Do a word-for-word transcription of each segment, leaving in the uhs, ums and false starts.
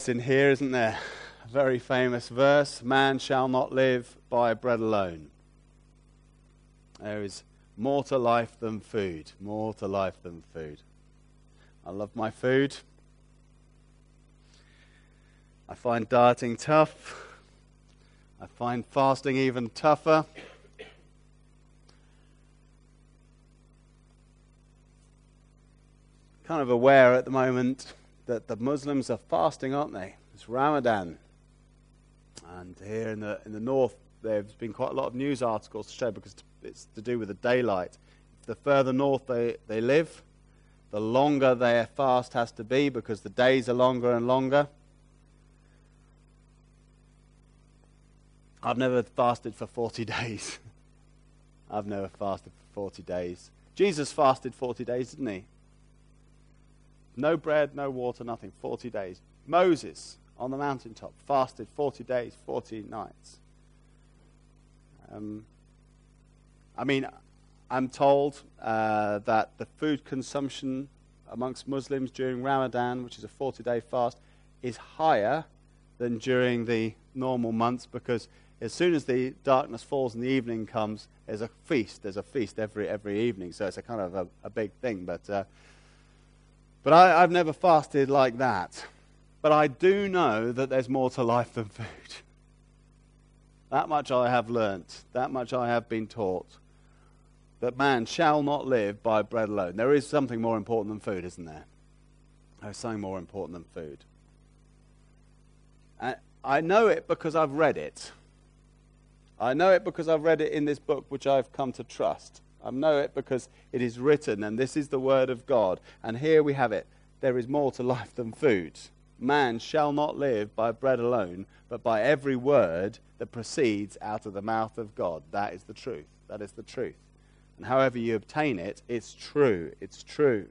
In here, isn't there? A very famous verse, man shall not live by bread alone. There is more to life than food, more to life than food. I love my food. I find dieting tough. I find fasting even tougher. Kind of aware at the moment that the Muslims are fasting, aren't they? It's Ramadan. And here in the in the north, there's been quite a lot of news articles to show, because it's to do with the daylight. The further north they, they live, the longer their fast has to be, because the days are longer and longer. I've never fasted for forty days. I've never fasted for forty days. Jesus fasted forty days, didn't he? No bread, no water, nothing. forty days. Moses, on the mountaintop, fasted forty days, forty nights. Um, I mean, I'm told uh, that the food consumption amongst Muslims during Ramadan, which is a forty-day fast, is higher than during the normal months, because as soon as the darkness falls and the evening comes, there's a feast. There's a feast every every evening, so it's a kind of a, a big thing. But uh, But I, I've never fasted like that. But I do know that there's more to life than food. That much I have learnt. That much I have been taught. That man shall not live by bread alone. There is something more important than food, isn't there? There's something more important than food. And I know it because I've read it. I know it because I've read it in this book, which I've come to trust. I know it because it is written, and this is the word of God. And here we have it. There is more to life than food. Man shall not live by bread alone, but by every word that proceeds out of the mouth of God. That is the truth. That is the truth. And however you obtain it, it's true. It's true.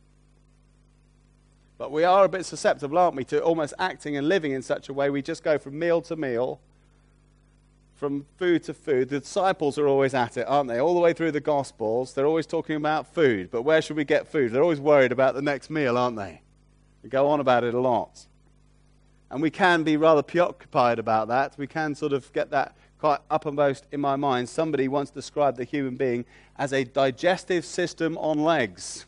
But we are a bit susceptible, aren't we, to almost acting and living in such a way we just go from meal to meal, from food to food. The disciples are always at it, aren't they? All the way through the Gospels, they're always talking about food. But where should we get food? They're always worried about the next meal, aren't they? We go on about it a lot. And we can be rather preoccupied about that. We can sort of get that quite uppermost in my mind. Somebody once described the human being as a digestive system on legs.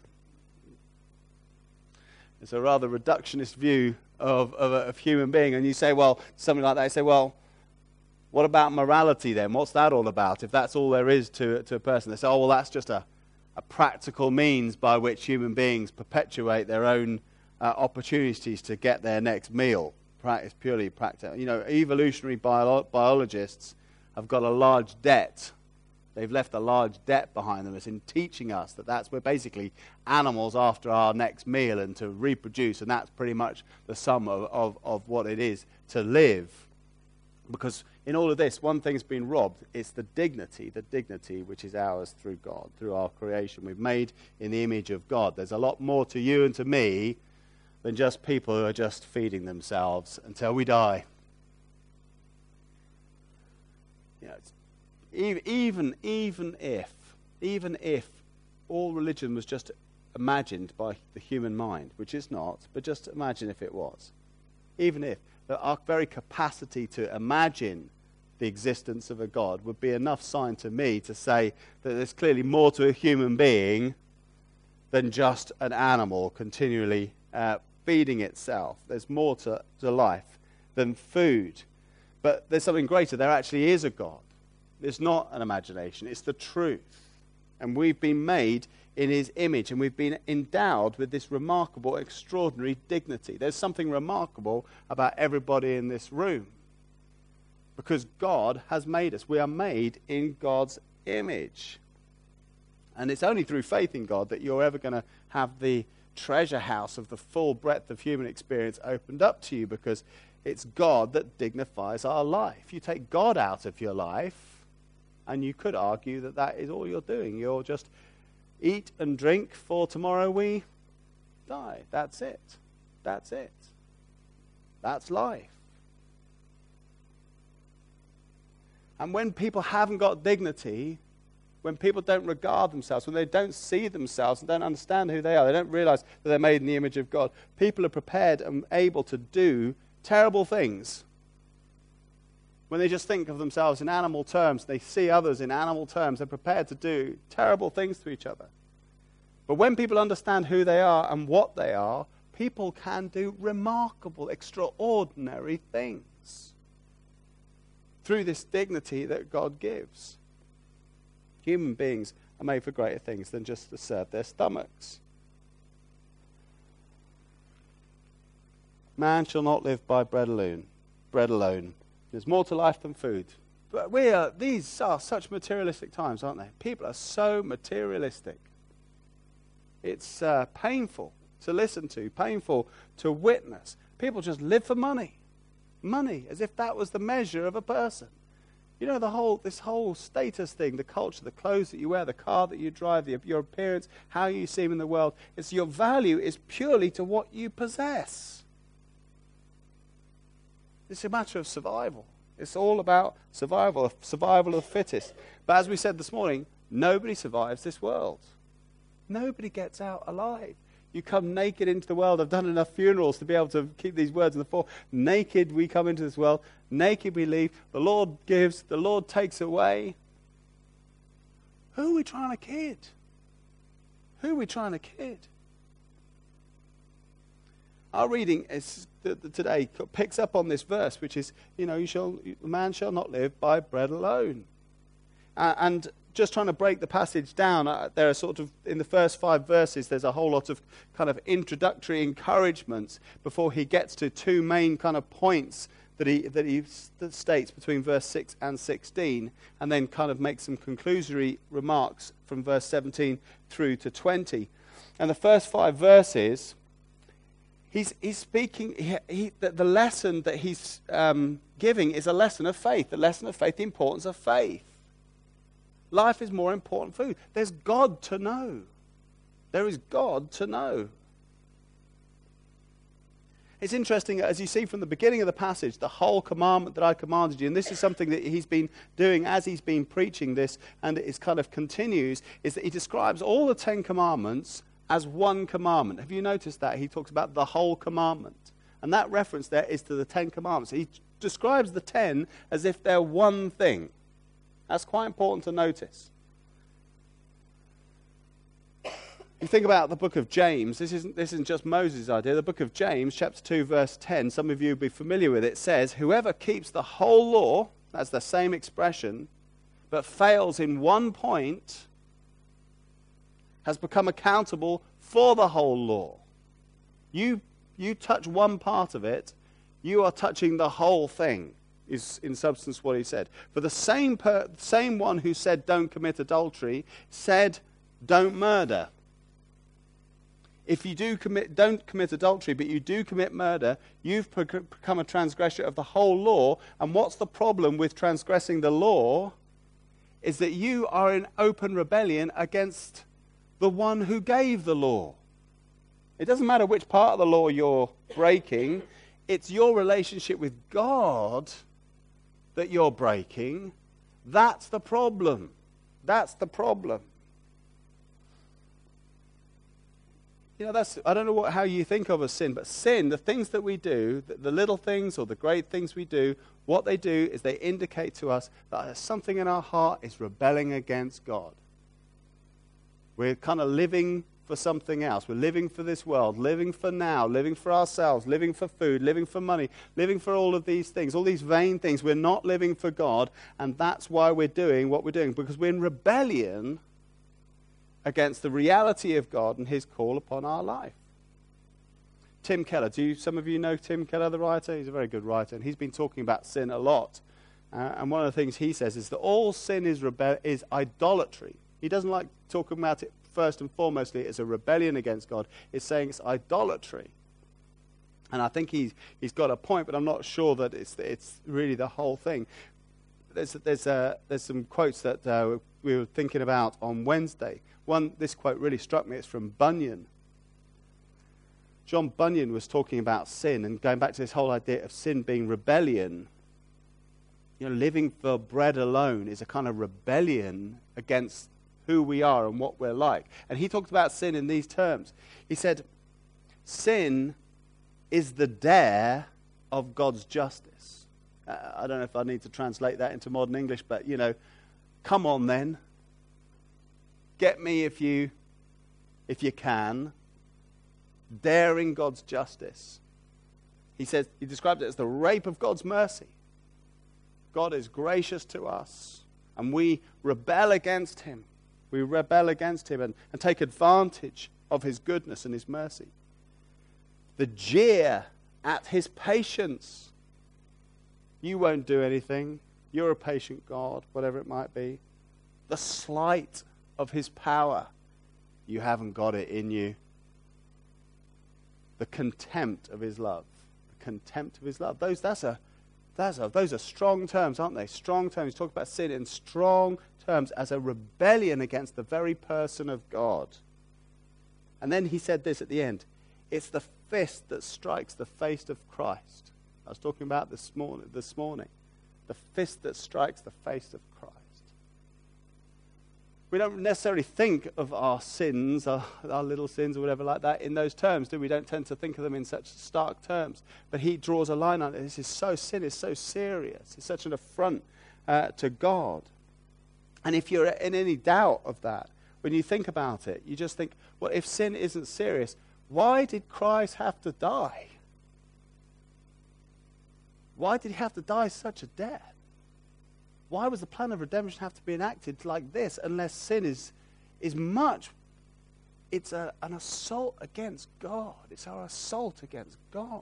It's a rather reductionist view of, of, of human being. And you say, well, something like that, you say, well, what about morality then? What's that all about? If that's all there is to, to a person, they say, oh, well, that's just a, a practical means by which human beings perpetuate their own uh, opportunities to get their next meal. It's purely practical. You know, evolutionary bio- biologists have got a large debt. They've left a large debt behind them. It's in teaching us that that's we're basically animals after our next meal and to reproduce, and that's pretty much the sum of, of, of what it is to live. Because in all of this, one thing's been robbed. It's the dignity, the dignity which is ours through God, through our creation. We've made in the image of God. There's a lot more to you and to me than just people who are just feeding themselves until we die. You know, it's, even, even if, even if all religion was just imagined by the human mind, which it's not, but just imagine if it was. Even if, that our very capacity to imagine the existence of a God would be enough sign to me to say that there's clearly more to a human being than just an animal continually uh, feeding itself. There's more to, to life than food. But there's something greater. There actually is a God. It's not an imagination. It's the truth. And we've been made in his image, and we've been endowed with this remarkable, extraordinary dignity. There's something remarkable about everybody in this room, because God has made us. We are made in God's image. And it's only through faith in God that you're ever going to have the treasure house of the full breadth of human experience opened up to you, because it's God that dignifies our life. You take God out of your life, and you could argue that that is all you're doing. You're just eat and drink, for tomorrow we die. That's it. That's it. That's life. And when people haven't got dignity, when people don't regard themselves, when they don't see themselves and don't understand who they are, they don't realize that they're made in the image of God, people are prepared and able to do terrible things, when they just think of themselves in animal terms, they see others in animal terms, they're prepared to do terrible things to each other. But when people understand who they are and what they are, people can do remarkable, extraordinary things through this dignity that God gives. Human beings are made for greater things than just to serve their stomachs. Man shall not live by bread alone. Bread alone. There's more to life than food. But we are, these are such materialistic times, aren't they? People are so materialistic. It's uh, painful to listen to, painful to witness. People just live for money. Money, as if that was the measure of a person. You know, the whole this whole status thing, the culture, the clothes that you wear, the car that you drive, the, your appearance, how you seem in the world, it's your value is purely to what you possess. It's a matter of survival. It's all about survival, survival of the fittest. But as we said this morning, nobody survives this world. Nobody gets out alive. You come naked into the world. I've done enough funerals to be able to keep these words in the fore. Naked we come into this world. Naked we leave. The Lord gives. The Lord takes away. Who are we trying to kid? Who are we trying to kid? Our reading is, today picks up on this verse, which is, you know, you shall, man shall not live by bread alone. Uh, and just trying to break the passage down, uh, there are sort of, in the first five verses, there's a whole lot of kind of introductory encouragements before he gets to two main kind of points that he that he st- states between verse six and sixteen, and then kind of makes some conclusory remarks from verse seventeen through to twenty. And the first five verses, he's he's speaking, he, he, the, the lesson that he's um, giving is a lesson of faith, the lesson of faith, the importance of faith. Life is more important than food. There's God to know. There is God to know. It's interesting, as you see from the beginning of the passage, the whole commandment that I commanded you, and this is something that he's been doing as he's been preaching this, and it kind of continues, is that he describes all the Ten Commandments as one commandment. Have you noticed that? He talks about the whole commandment. And that reference there is to the Ten Commandments. He describes the ten as if they're one thing. That's quite important to notice. You think about the book of James. This isn't, this isn't just Moses' idea. The book of James, chapter two, verse ten, some of you will be familiar with it, says, whoever keeps the whole law, that's the same expression, but fails in one point, has become accountable for the whole law. You, you touch one part of it, you are touching the whole thing. Is in substance what he said. For the same per, same one who said don't commit adultery said don't murder. If you do commit, don't commit adultery, but you do commit murder, you've become a transgressor of the whole law. And what's the problem with transgressing the law? Is that you are in open rebellion against the one who gave the law. It doesn't matter which part of the law you're breaking. It's your relationship with God that you're breaking. That's the problem. That's the problem. You know, that's, I don't know what, how you think of as sin, but sin, the things that we do, the, the little things or the great things we do, what they do is they indicate to us that something in our heart is rebelling against God. We're kind of living for something else. We're living for this world, living for now, living for ourselves, living for food, living for money, living for all of these things, all these vain things. We're not living for God, and that's why we're doing what we're doing, because we're in rebellion against the reality of God and his call upon our life. Tim Keller, do you, some of you know Tim Keller, the writer? He's a very good writer, and he's been talking about sin a lot. Uh, and one of the things he says is that all sin is, rebe- is idolatry. He doesn't like talking about it first and foremostly as a rebellion against God. It's saying it's idolatry. And I think he's, he's got a point, but I'm not sure that it's, it's really the whole thing. There's, there's, uh, there's some quotes that uh, we were thinking about on Wednesday. One, this quote really struck me. It's from Bunyan. John Bunyan was talking about sin and going back to this whole idea of sin being rebellion. You know, living for bread alone is a kind of rebellion against who we are and what we're like. And he talked about sin in these terms. He said, sin is the dare of God's justice. Uh, I don't know if I need to translate that into modern English, but, you know, come on then. Get me if you, if you can. Daring God's justice. He says, he described it as the rape of God's mercy. God is gracious to us, and we rebel against him. We rebel against him and, and take advantage of his goodness and his mercy. The jeer at his patience. You won't do anything. You're a patient God, whatever it might be. The slight of his power. You haven't got it in you. The contempt of his love. The contempt of his love. Those, that's a, that's a, those are strong terms, aren't they? Strong terms. Talk about sin in strong terms as a rebellion against the very person of God. And then he said this at the end. It's the fist that strikes the face of Christ. I was talking about this morning. This morning. The fist that strikes the face of Christ. We don't necessarily think of our sins, our, our little sins or whatever like that, in those terms, do we? We don't tend to think of them in such stark terms. But he draws a line on it. This is so sin is so serious. It's such an affront uh, to God. And if you're in any doubt of that, when you think about it, you just think, well, if sin isn't serious, why did Christ have to die? Why did he have to die such a death? Why was the plan of redemption have to be enacted like this unless sin is, is much, it's a, an assault against God. It's our assault against God.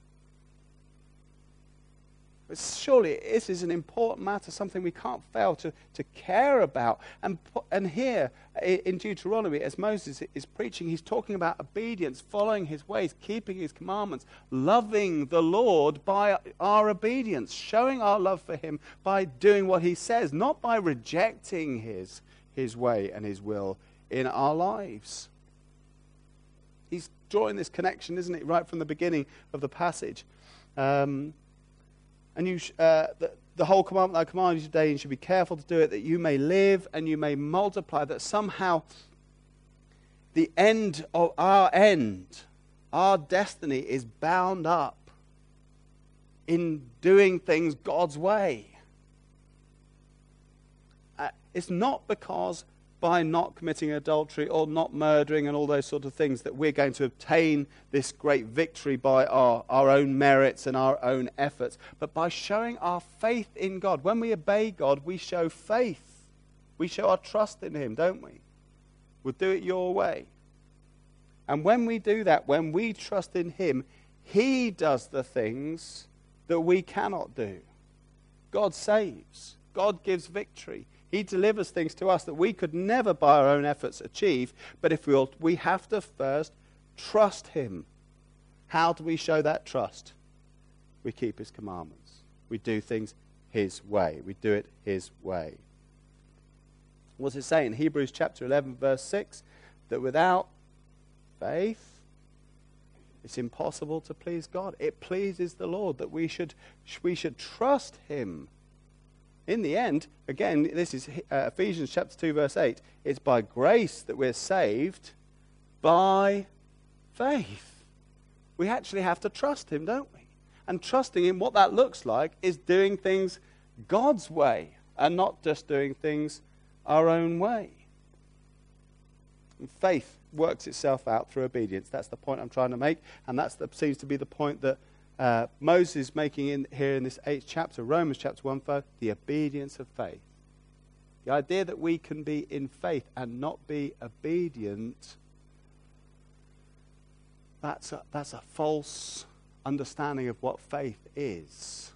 But surely this is an important matter, something we can't fail to, to care about. And, and here in Deuteronomy, as Moses is preaching, he's talking about obedience, following his ways, keeping his commandments, loving the Lord by our obedience, showing our love for him by doing what he says, not by rejecting his, his way and his will in our lives. He's drawing this connection, isn't it, right from the beginning of the passage. Um... And you, sh- uh, the, the whole commandment I command you today, and you should be careful to do it, that you may live and you may multiply, that somehow the end of our end, our destiny is bound up in doing things God's way. Uh, it's not because by not committing adultery or not murdering and all those sort of things that we're going to obtain this great victory by our, our own merits and our own efforts, but by showing our faith in God. When we obey God, we show faith. We show our trust in him, don't we? We'll do it your way. And when we do that, when we trust in him, he does the things that we cannot do. God saves. God gives victory. He delivers things to us that we could never by our own efforts achieve. But if we'll, we have to first trust him. How do we show that trust? We keep his commandments. We do things his way. We do it his way. What's it say in Hebrews chapter eleven, verse six? That without faith, it's impossible to please God. It pleases the Lord that we should, we should trust him. In the end, again, this is uh, Ephesians chapter two, verse eight. It's by grace that we're saved by faith. We actually have to trust him, don't we? And trusting him, what that looks like is doing things God's way and not just doing things our own way. And faith works itself out through obedience. That's the point I'm trying to make, and that seems to be the point that Uh, Moses is making in here in this eighth chapter, Romans chapter one, the obedience of faith. The idea that we can be in faith and not be obedient, that's a, that's a false understanding of what faith is.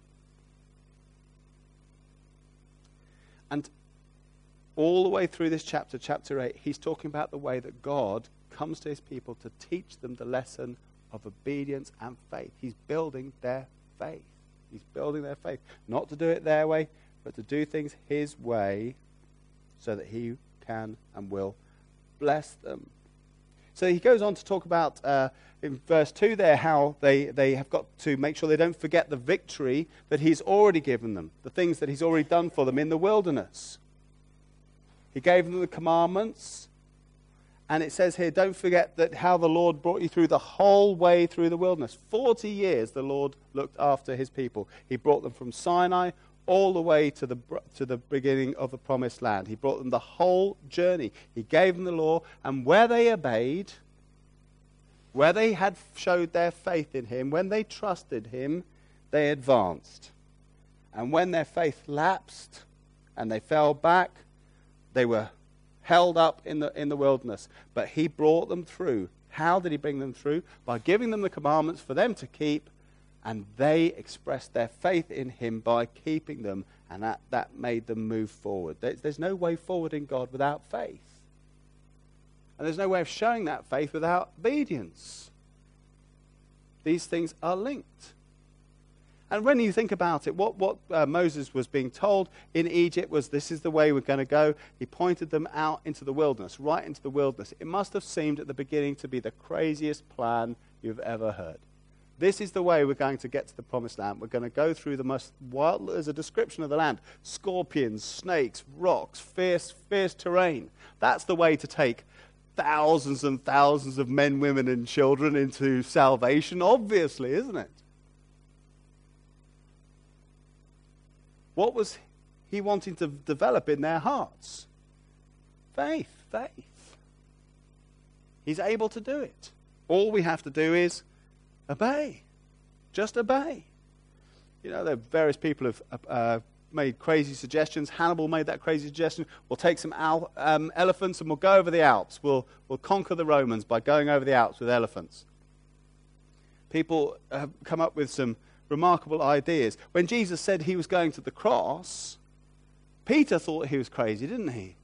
And all the way through this chapter, chapter eight, he's talking about the way that God comes to his people to teach them the lesson of obedience and faith. He's building their faith. He's building their faith. Not to do it their way, but to do things his way so that he can and will bless them. So he goes on to talk about, uh, in verse two there, how they, they have got to make sure they don't forget the victory that he's already given them, the things that he's already done for them in the wilderness. He gave them the commandments, And it says here, don't forget that how the Lord brought you through the whole way through the wilderness. Forty years the Lord looked after his people. He brought them from Sinai all the way to the to the beginning of the promised land. He brought them the whole journey. He gave them the law, and where they obeyed, where they had showed their faith in him, when they trusted him, they advanced. And when their faith lapsed and they fell back, they were held up in the in the wilderness. But he brought them through. How did he bring them through? By giving them the commandments for them to keep, and they expressed their faith in him by keeping them, and that, that made them move forward. There's, there's no way forward in God without faith. And there's no way of showing that faith without obedience. These things are linked. And when you think about it, what, what uh, Moses was being told in Egypt was, this is the way we're going to go. He pointed them out into the wilderness, right into the wilderness. It must have seemed at the beginning to be the craziest plan you've ever heard. This is the way we're going to get to the promised land. We're going to go through the most wild, there's a description of the land. Scorpions, snakes, rocks, fierce, fierce terrain. That's the way to take thousands and thousands of men, women, and children into salvation, obviously, isn't it? What was he wanting to develop in their hearts? Faith, faith. He's able to do it. All we have to do is obey. Just obey. You know, there are various people have uh, made crazy suggestions. Hannibal made that crazy suggestion. We'll take some al- um, elephants and we'll go over the Alps. We'll, we'll conquer the Romans by going over the Alps with elephants. People have come up with some remarkable ideas. When Jesus said he was going to the cross, Peter thought he was crazy, didn't he?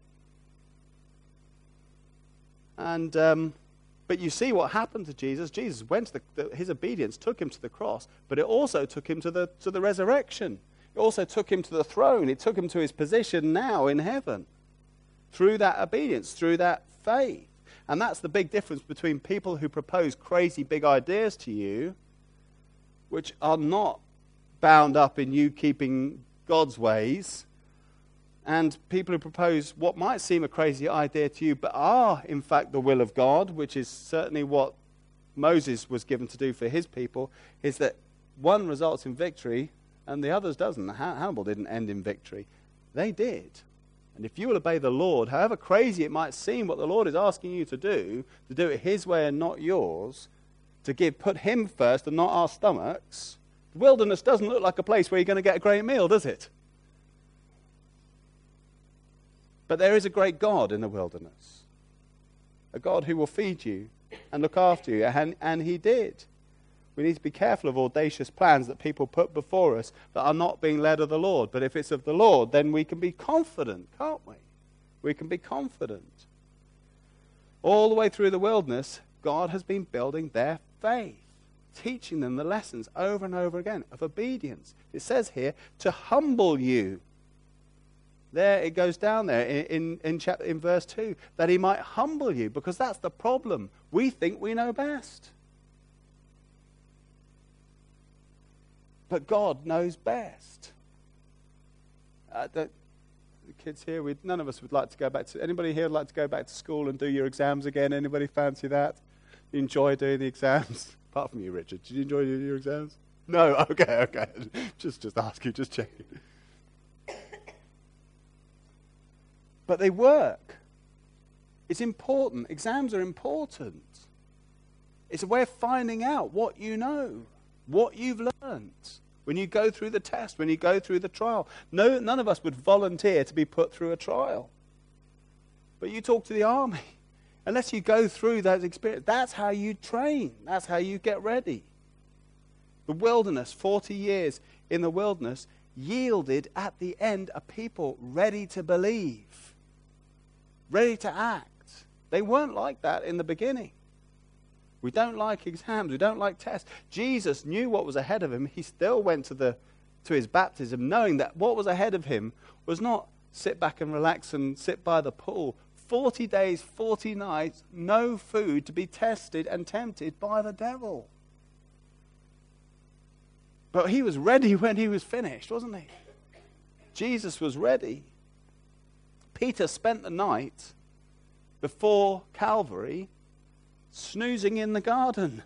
And um, but you see what happened to Jesus. Jesus went to the, the, his obedience took him to the cross, but it also took him to the to the resurrection. It also took him to the throne. It took him to his position now in heaven through that obedience, through that faith. And that's the big difference between people who propose crazy big ideas to you, which are not bound up in you keeping God's ways, and people who propose what might seem a crazy idea to you, but are, in fact, the will of God, which is certainly what Moses was given to do for his people, is that one results in victory and the others doesn't. Hannibal didn't end in victory. They did. And if you will obey the Lord, however crazy it might seem what the Lord is asking you to do, to do it his way and not yours, to give, put him first and not our stomachs. The wilderness doesn't look like a place where you're going to get a great meal, does it? But there is a great God in the wilderness. A God who will feed you and look after you, and, and he did. We need to be careful of audacious plans that people put before us that are not being led of the Lord. But if it's of the Lord, then we can be confident, can't we? We can be confident. All the way through the wilderness, God has been building their faith, teaching them the lessons over and over again of obedience. It says here, to humble you. There, it goes down there in, in, in, chapter, in verse two, that he might humble you, because that's the problem. We think we know best. But God knows best. Uh, the, the kids here, we, none of us would like to go back to, anybody here would like to go back to school and do your exams again? Anybody fancy that? You enjoy doing the exams? Apart from you, Richard. Did you enjoy doing your exams? No? Okay, okay. just, just ask you, just checking. But they work. It's important. Exams are important. It's a way of finding out what you know, what you've learned. When you go through the test, when you go through the trial. No, none of us would volunteer to be put through a trial. But you talk to the army. Unless you go through that experience, that's how you train. That's how you get ready. The wilderness, forty years in the wilderness, yielded at the end a people ready to believe, ready to act. They weren't like that in the beginning. We don't like exams. We don't like tests. Jesus knew what was ahead of him. He still went to the to his baptism knowing that what was ahead of him was not sit back and relax and sit by the pool. forty days, forty nights, no food, to be tested and tempted by the devil. But he was ready when he was finished, wasn't he? Jesus was ready. Peter spent the night before Calvary, snoozing in the garden.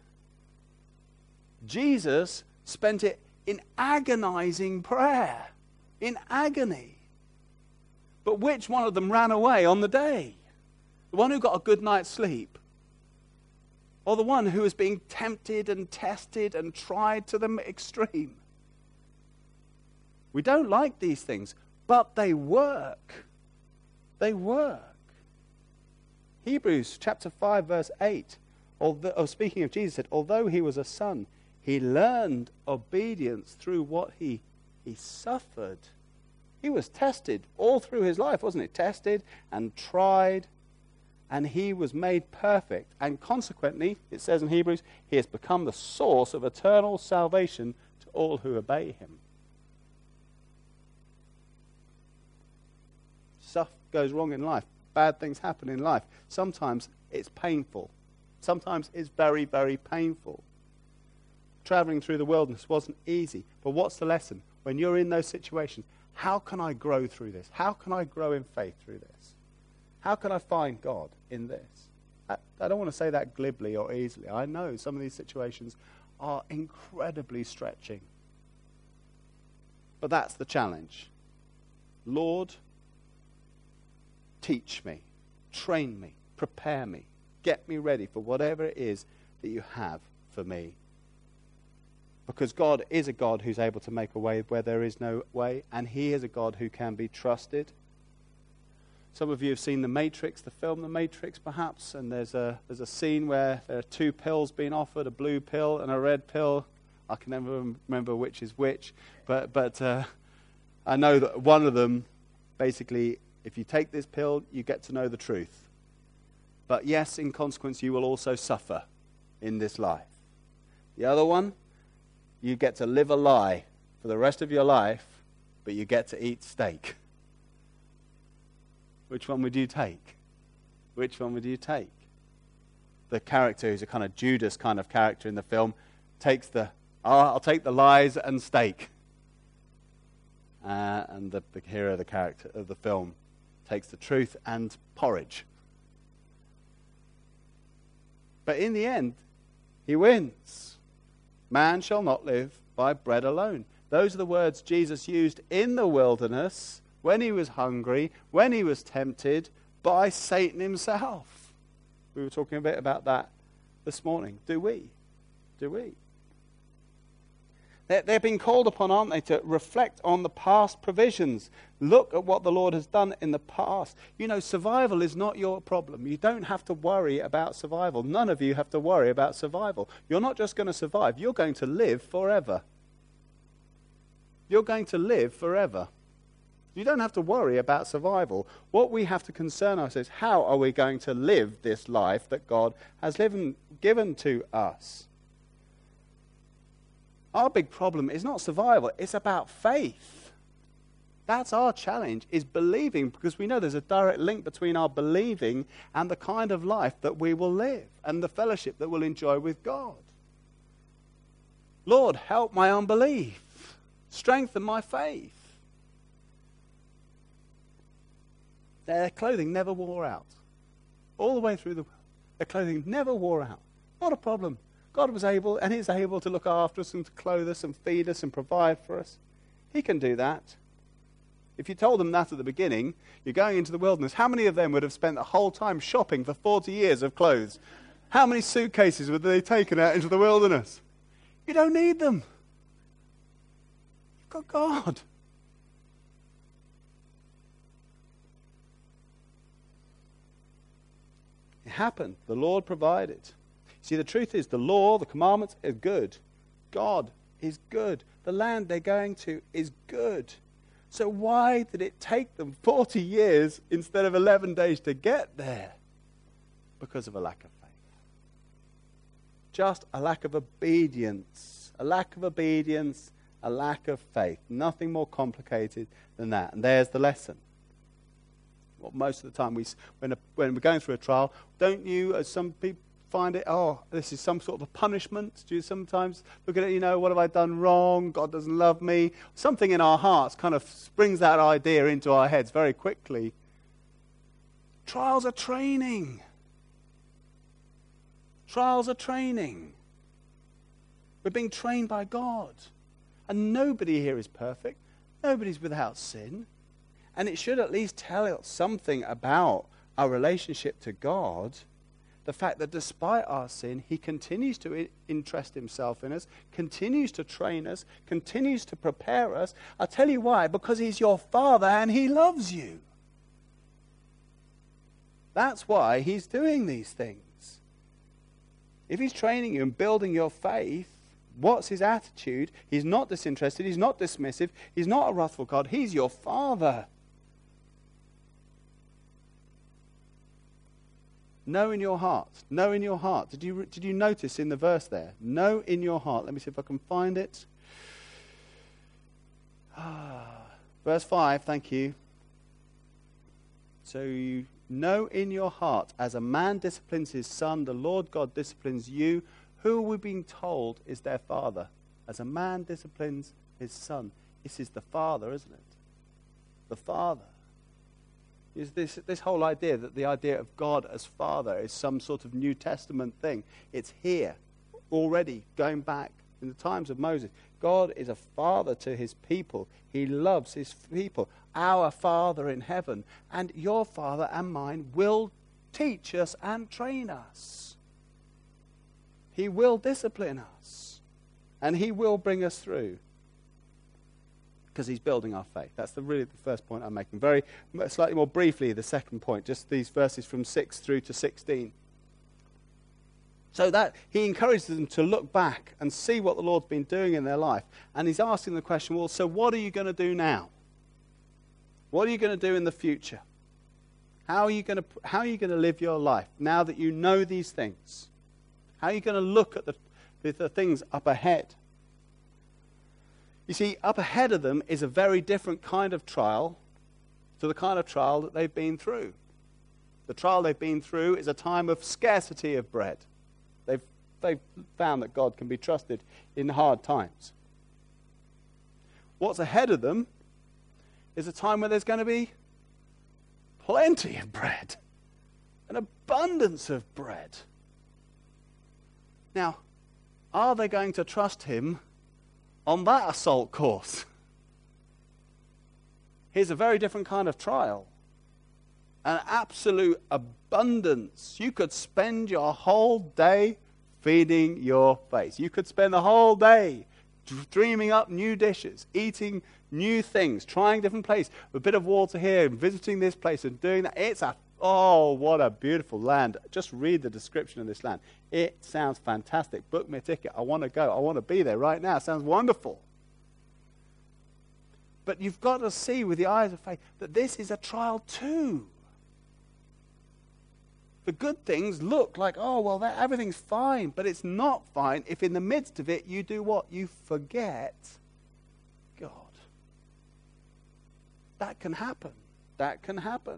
Jesus spent it in agonizing prayer, in agony. But which one of them ran away on the day? The one who got a good night's sleep? Or the one who was being tempted and tested and tried to the extreme? We don't like these things, but they work. They work. Hebrews chapter five verse eight, although, oh, speaking of Jesus, said, although he was a son, he learned obedience through what he, he suffered. He was tested all through his life, wasn't it? Tested and tried, and he was made perfect. And consequently, it says in Hebrews, he has become the source of eternal salvation to all who obey him. Stuff goes wrong in life. Bad things happen in life. Sometimes it's painful. Sometimes it's very, very painful. Traveling through the wilderness wasn't easy. But what's the lesson? When you're in those situations, how can I grow through this? How can I grow in faith through this? How can I find God in this? I, I don't want to say that glibly or easily. I know some of these situations are incredibly stretching. But that's the challenge. Lord, teach me, train me, prepare me, get me ready for whatever it is that you have for me. Because God is a God who's able to make a way where there is no way, and he is a God who can be trusted. Some of you have seen The Matrix, the film The Matrix perhaps, and there's a there's a scene where there are two pills being offered, a blue pill and a red pill. I can never remember which is which, but, but uh, I know that one of them, basically, if you take this pill, you get to know the truth. But yes, in consequence, you will also suffer in this life. The other one, you get to live a lie for the rest of your life, but you get to eat steak. Which one would you take? Which one would you take? The character who's a kind of Judas kind of character in the film takes the, oh, I'll take the lies and steak. Uh, and the, the hero, the character of the film, takes the truth and porridge. But in the end, he wins. Man shall not live by bread alone. Those are the words Jesus used in the wilderness when he was hungry, when he was tempted by Satan himself. We were talking a bit about that this morning. Do we? Do we? They're, they're being called upon, aren't they, to reflect on the past provisions. Look at what the Lord has done in the past. You know, survival is not your problem. You don't have to worry about survival. None of you have to worry about survival. You're not just going to survive. You're going to live forever. You're going to live forever. You don't have to worry about survival. What we have to concern ourselves is, how are we going to live this life that God has given, given to us? Our big problem is not survival, it's about faith. That's our challenge, is believing, because we know there's a direct link between our believing and the kind of life that we will live and the fellowship that we'll enjoy with God. Lord, help my unbelief. Strengthen my faith. Their clothing never wore out. All the way through the world, their clothing never wore out. Not a problem. God was able and is able to look after us and to clothe us and feed us and provide for us. He can do that. If you told them that at the beginning, you're going into the wilderness, how many of them would have spent the whole time shopping for forty years of clothes? How many suitcases would they have taken out into the wilderness? You don't need them. You've got God. It happened. The Lord provided. See, the truth is, the law, the commandments are good. God is good. The land they're going to is good. So why did it take them forty years instead of eleven days to get there? Because of a lack of faith. Just a lack of obedience. A lack of obedience, a lack of faith. Nothing more complicated than that. And there's the lesson. Well, most of the time, we, when, a, when we're going through a trial, don't you, as some people, find it, oh, this is some sort of a punishment? Do you sometimes look at it, you know, what have I done wrong? God doesn't love me. Something in our hearts kind of springs that idea into our heads very quickly. Trials are training. Trials are training. We're being trained by God. And nobody here is perfect. Nobody's without sin. And it should at least tell us something about our relationship to God. The fact that despite our sin, he continues to I- interest himself in us, continues to train us, continues to prepare us. I'll tell you why. Because he's your Father and he loves you. That's why he's doing these things. If he's training you and building your faith, what's his attitude? He's not disinterested. He's not dismissive. He's not a wrathful God. He's your Father. Know in your heart. Know in your heart. Did you, did you notice in the verse there? Know in your heart. Let me see if I can find it. Ah, verse five, thank you. So you know in your heart, as a man disciplines his son, the Lord God disciplines you. Who are we being told is their father? As a man disciplines his son. This is the Father, isn't it? The Father. Is this, this whole idea that the idea of God as Father is some sort of New Testament thing. It's here already, going back in the times of Moses. God is a father to his people. He loves his people. Our Father in heaven. And your Father and mine will teach us and train us. He will discipline us. And he will bring us through. Because he's building our faith. That's the, really the first point I'm making. Very slightly more briefly, the second point, just these verses from six through to sixteen. So that he encourages them to look back and see what the Lord's been doing in their life. And he's asking the question, well, so what are you going to do now? What are you going to do in the future? How are you going to, how are you going to live your life now that you know these things? How are you going to look at the, the, the things up ahead? You see, up ahead of them is a very different kind of trial to the kind of trial that they've been through. The trial they've been through is a time of scarcity of bread. They've, they've found that God can be trusted in hard times. What's ahead of them is a time where there's going to be plenty of bread, an abundance of bread. Now, are they going to trust him on that assault course? Here's a very different kind of trial. An absolute abundance. You could spend your whole day feeding your face. You could spend the whole day dreaming up new dishes, eating new things, trying different places, a bit of water here, and visiting this place and doing that. It's a, oh, what a beautiful land. Just read the description of this land. It sounds fantastic. Book me a ticket. I want to go. I want to be there right now. It sounds wonderful. But you've got to see with the eyes of faith that this is a trial too. The good things look like, oh, well, that, everything's fine. But it's not fine if in the midst of it you do what? You forget God. That can happen. That can happen.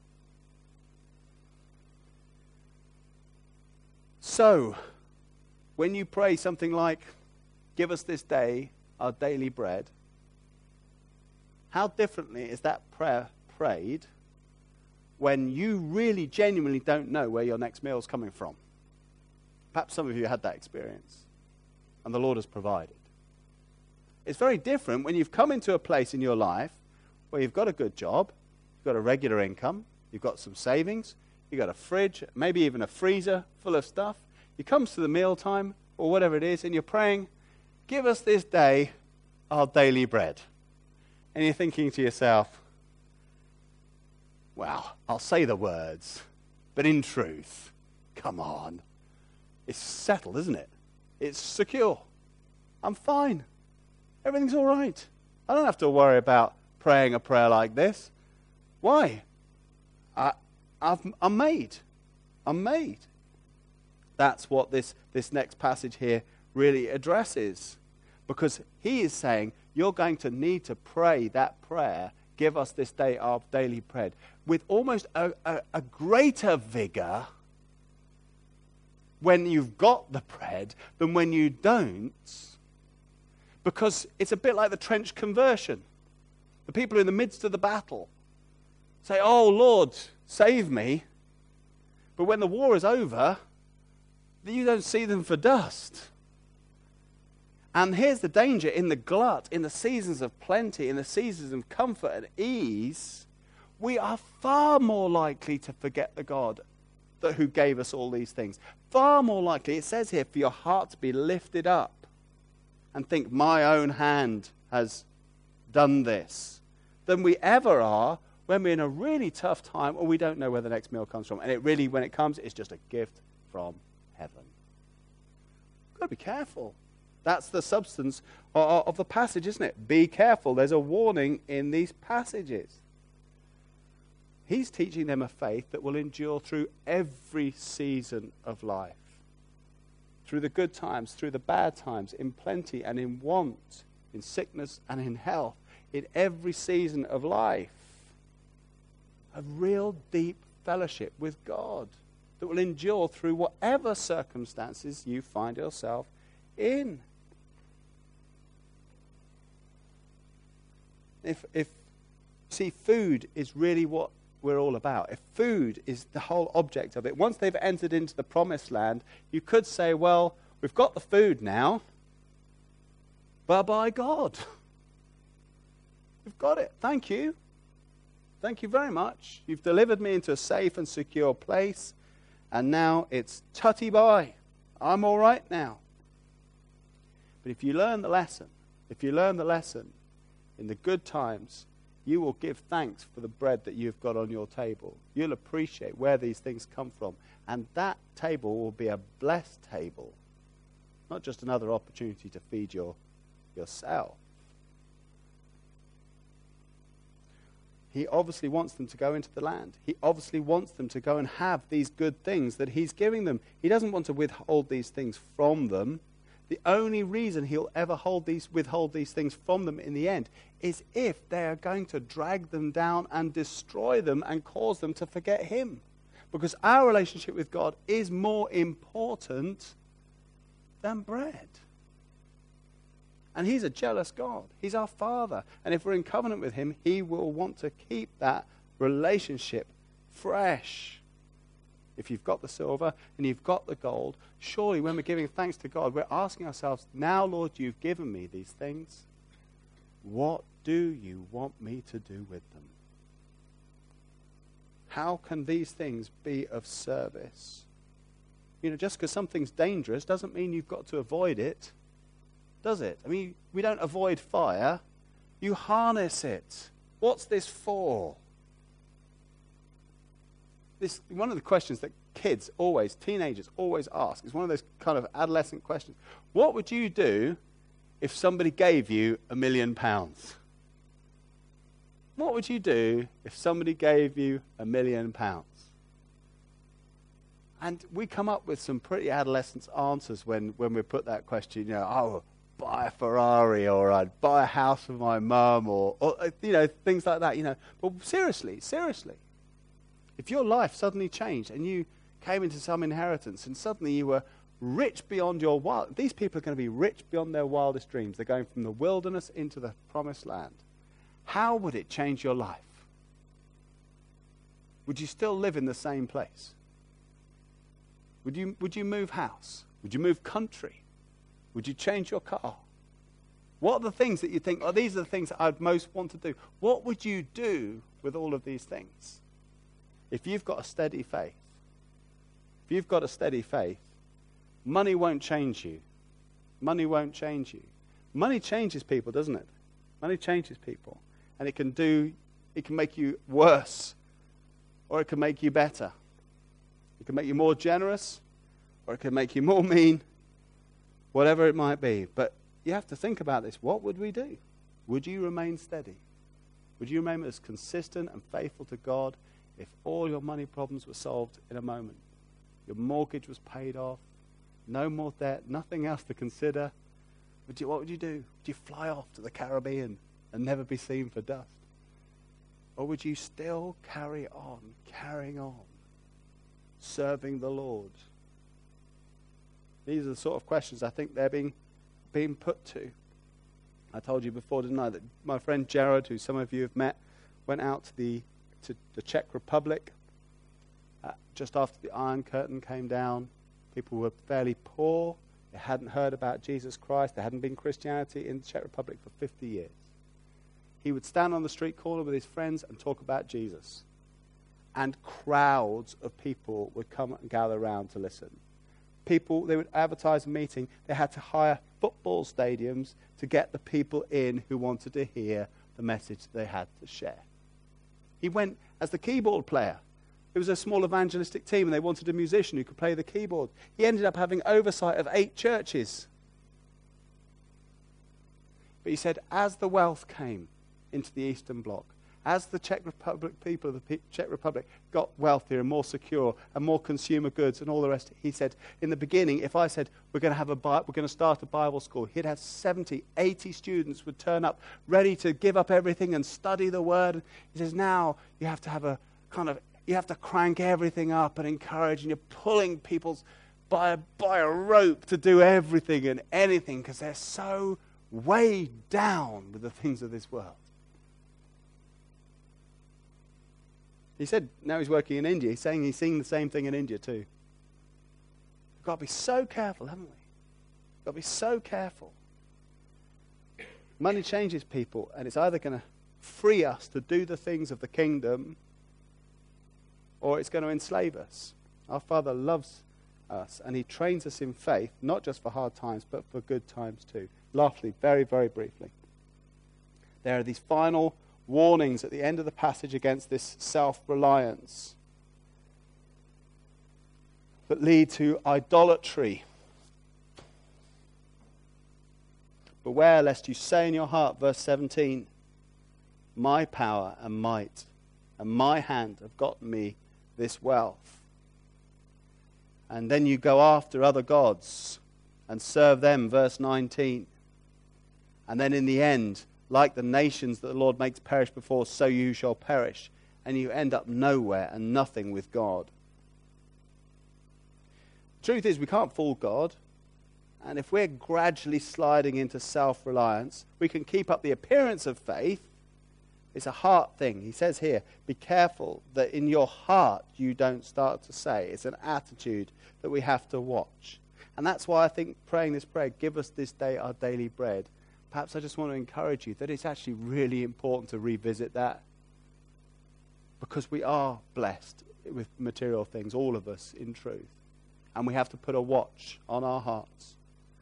So, when you pray something like, give us this day our daily bread, how differently is that prayer prayed when you really genuinely don't know where your next meal is coming from? Perhaps some of you had that experience, and the Lord has provided. It's very different when you've come into a place in your life where you've got a good job, you've got a regular income, you've got some savings, you've got a fridge, maybe even a freezer full of stuff. You come to the mealtime, or whatever it is, and you're praying, give us this day our daily bread. And you're thinking to yourself, well, I'll say the words, but in truth, come on. It's settled, isn't it? It's secure. I'm fine. Everything's all right. I don't have to worry about praying a prayer like this. Why? I, I've, I'm made. I'm made. That's what this, this next passage here really addresses. Because he is saying, you're going to need to pray that prayer, give us this day our daily bread, with almost a, a, a greater vigor when you've got the bread than when you don't. Because it's a bit like the trench conversion. The people in the midst of the battle, say, oh, Lord, save me. But when the war is over, you don't see them for dust. And here's the danger in the glut, in the seasons of plenty, in the seasons of comfort and ease, we are far more likely to forget the God that who gave us all these things. Far more likely, it says here, for your heart to be lifted up and think, my own hand has done this, than we ever are when we're in a really tough time or we don't know where the next meal comes from. And it really, when it comes, it's just a gift from heaven. We've got to be careful. That's the substance of the passage, isn't it? Be careful. There's a warning in these passages. He's teaching them a faith that will endure through every season of life. Through the good times, through the bad times, in plenty and in want, in sickness and in health, in every season of life. A real deep fellowship with God that will endure through whatever circumstances you find yourself in. If, if, see, food is really what we're all about. If food is the whole object of it, once they've entered into the promised land, you could say, well, we've got the food now, bye-bye God. We've got it. Thank you. Thank you very much. You've delivered me into a safe and secure place, and now it's tutty-bye. I'm all right now. But if you learn the lesson, if you learn the lesson, in the good times, you will give thanks for the bread that you've got on your table. You'll appreciate where these things come from. And that table will be a blessed table. Not just another opportunity to feed your, yourself. He obviously wants them to go into the land. He obviously wants them to go and have these good things that he's giving them. He doesn't want to withhold these things from them. The only reason he'll ever hold these, withhold these things from them in the end is if they are going to drag them down and destroy them and cause them to forget him. Because our relationship with God is more important than bread. And he's a jealous God. He's our Father. And if we're in covenant with him, he will want to keep that relationship fresh. If you've got the silver and you've got the gold, surely when we're giving thanks to God, we're asking ourselves, now, Lord, you've given me these things. What do you want me to do with them? How can these things be of service? You know, just because something's dangerous doesn't mean you've got to avoid it, does it? I mean, we don't avoid fire. You harness it. What's this for? This, one of the questions that kids always, teenagers always ask, is one of those kind of adolescent questions. What would you do if somebody gave you a million pounds? What would you do if somebody gave you a million pounds? And we come up with some pretty adolescent answers when, when we put that question. You know, oh, buy a Ferrari, or I'd buy a house for my mum, or, or you know, things like that. You know, but seriously, seriously. If your life suddenly changed and you came into some inheritance and suddenly you were rich beyond your wild... These people are going to be rich beyond their wildest dreams. They're going from the wilderness into the promised land. How would it change your life? Would you still live in the same place? Would you, would you move house? Would you move country? Would you change your car? What are the things that you think, oh, these are the things that I'd most want to do? What would you do with all of these things? If you've got a steady faith, if you've got a steady faith, money won't change you. Money won't change you. Money changes people, doesn't it? Money changes people. And it can do, it can make you worse, or it can make you better. It can make you more generous, or it can make you more mean, whatever it might be. But you have to think about this. What would we do? Would you remain steady? Would you remain as consistent and faithful to God if all your money problems were solved in a moment? Your mortgage was paid off, no more debt, nothing else to consider. Would you, what would you do? Would you fly off to the Caribbean and never be seen for dust? Or would you still carry on, carrying on, serving the Lord? These are the sort of questions I think they're being, being put to. I told you before, didn't I, that my friend Jared, who some of you have met, went out to the to the Czech Republic uh, just after the Iron Curtain came down. People were fairly poor. They hadn't heard about Jesus Christ. There hadn't been Christianity in the Czech Republic for fifty years. He would stand on the street corner with his friends and talk about Jesus. And crowds of people would come and gather around to listen. People, they would advertise a meeting. They had to hire football stadiums to get the people in who wanted to hear the message they had to share. He went as the keyboard player. It was a small evangelistic team, and they wanted a musician who could play the keyboard. He ended up having oversight of eight churches. But he said, as the wealth came into the Eastern Bloc, as the Czech Republic people of the Czech Republic got wealthier and more secure and more consumer goods and all the rest, he said, in the beginning, if I said we're going to have a we're going to start a Bible school, he'd have seventy, eighty students would turn up ready to give up everything and study the Word. He says, now you have to have a kind of you have to crank everything up and encourage, and you're pulling people by a, by a rope to do everything and anything because they're so weighed down with the things of this world. He said now he's working in India. He's saying he's seeing the same thing in India too. We've got to be so careful, haven't we? We've got to be so careful. Money changes people, and it's either going to free us to do the things of the kingdom, or it's going to enslave us. Our Father loves us, and he trains us in faith, not just for hard times, but for good times too. Lastly, very, very briefly, there are these final warnings at the end of the passage against this self-reliance that lead to idolatry. Beware lest you say in your heart, verse seventeen, my power and might and my hand have gotten me this wealth. And then you go after other gods and serve them, verse nineteen. And then in the end, like the nations that the Lord makes perish before, so you shall perish. And you end up nowhere and nothing with God. The truth is, we can't fool God. And if we're gradually sliding into self-reliance, we can keep up the appearance of faith. It's a heart thing. He says here, be careful that in your heart you don't start to say. It's an attitude that we have to watch. And that's why I think praying this prayer, give us this day our daily bread. Perhaps I just want to encourage you that it's actually really important to revisit that. Because we are blessed with material things, all of us, in truth. And we have to put a watch on our hearts.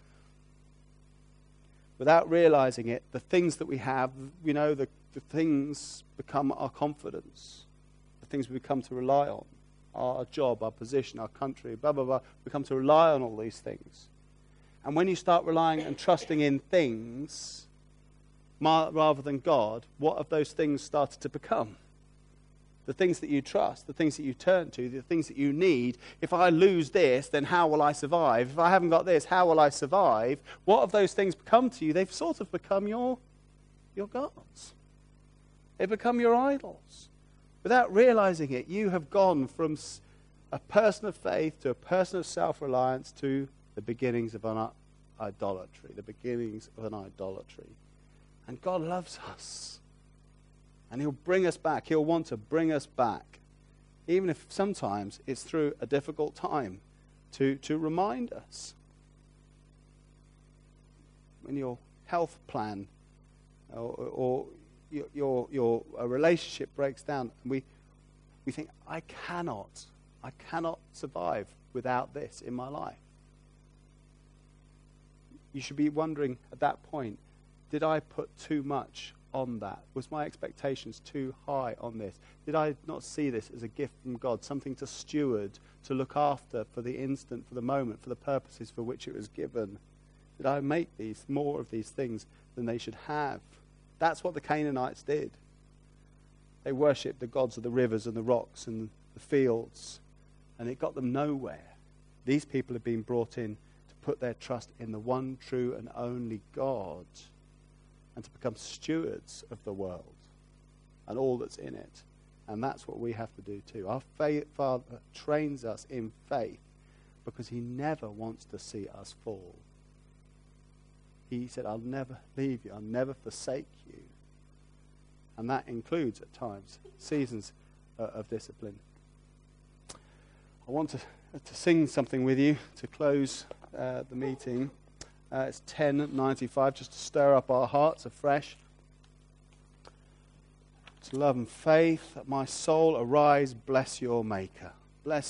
Without realizing it, the things that we have, you know, the, the things become our confidence. The things we come to rely on. Our job, our position, our country, blah, blah, blah. We come to rely on all these things. And when you start relying and trusting in things rather than God, what have those things started to become? The things that you trust, the things that you turn to, the things that you need. If I lose this, then how will I survive? If I haven't got this, how will I survive? What have those things become to you? They've sort of become your, your gods. They've become your idols. Without realizing it, you have gone from a person of faith to a person of self-reliance to the beginnings of an idolatry, the beginnings of an idolatry. And God loves us. And he'll bring us back. He'll want to bring us back. Even if sometimes it's through a difficult time to, to remind us. When your health plan or, or your, your, your a relationship breaks down, and we, we think, I cannot, I cannot survive without this in my life. You should be wondering at that point, did I put too much on that? Was my expectations too high on this? Did I not see this as a gift from God, something to steward, to look after for the instant, for the moment, for the purposes for which it was given? Did I make these more of these things than they should have? That's what the Canaanites did. They worshipped the gods of the rivers and the rocks and the fields, and it got them nowhere. These people have been brought in to put their trust in the one true and only God, and to become stewards of the world and all that's in it. And that's what we have to do too. Our faith, Father trains us in faith because he never wants to see us fall. He said, I'll never leave you. I'll never forsake you. And that includes at times seasons uh, of discipline. I want to, to sing something with you to close uh, the meeting. Uh, it's ten ninety-five, just to stir up our hearts afresh. To love and faith, my soul arise, bless your Maker. Bless